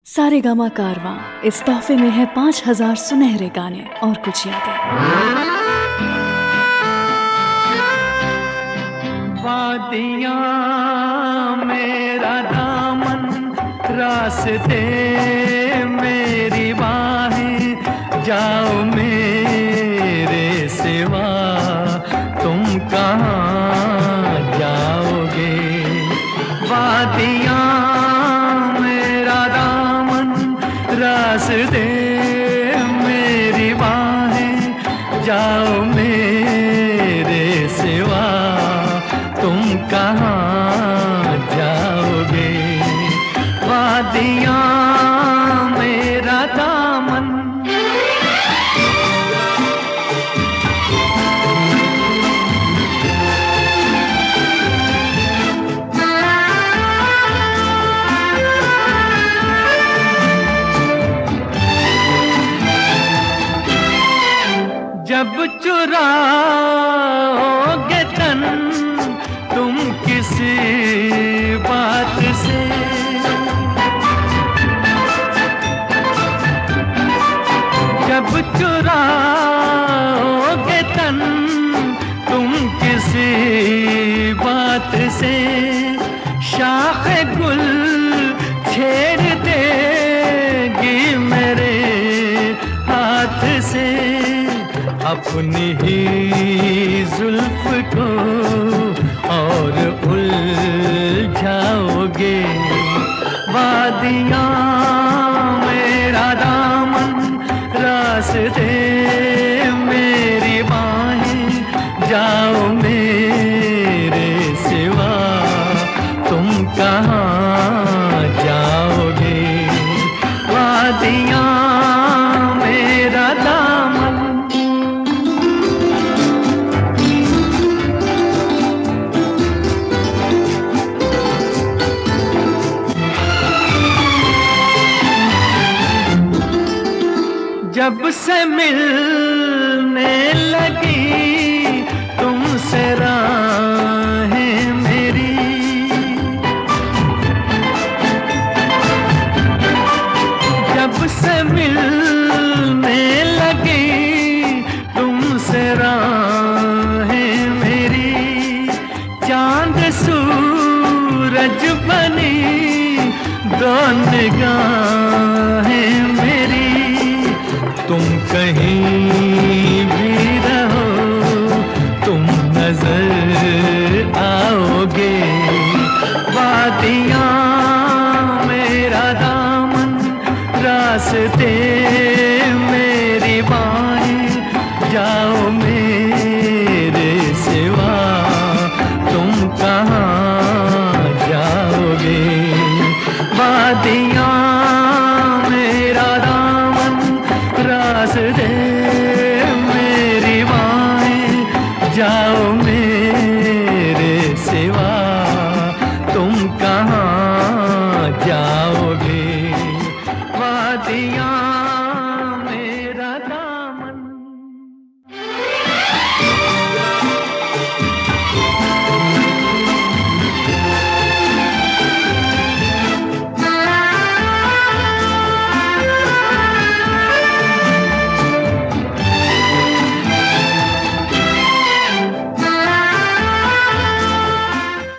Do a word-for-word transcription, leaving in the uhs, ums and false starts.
सारेगामा कारवां इस तोहफे में है पाँच हजार सुनहरे गाने और कुछ यादें। वादियाँ मेरा दामन, रास्ते मेरी बाहें, जाओ मेरे सिवा तुम कहाँ जाओगे। वादियाँ मेरा दामन, रास्ते मेरी बाहें, जाओ मेरे सिवा तुम कहाँ जाओगे। वादियाँ मेरा दामन। जब चुराओगे तन तुम किसी बात से, जब चुराओगे तन तुम किसी बात से, शाख गुल छेड़ देगी मेरे हाथ से। अपनी ही जुल्फ को और उलझाओगे। वादियाँ मेरा दामन, रास्ते मेरी बाहें, जाओ मेरे सिवा तुम कहाँ जाओगे। वादियाँ मेरा दामन। जब से मिलने लगी तुमसे राहें मेरी, जब से मिलने लगी तुमसे राहें मेरी, चांद सूरज बनी दो निगाहें मेरी। तुम कहीं भी रहो तुम नजर आओगे। वादियाँ मेरा दामन, रास्ते मेरी बाहें, जाओ मेरे सिवा तुम कहाँ जाओगे। वादियाँ मेरा दामन, रास्ते मेरी बाहें, जाओ मेरे सिवा तुम कहाँ जाओगे। वादियाँ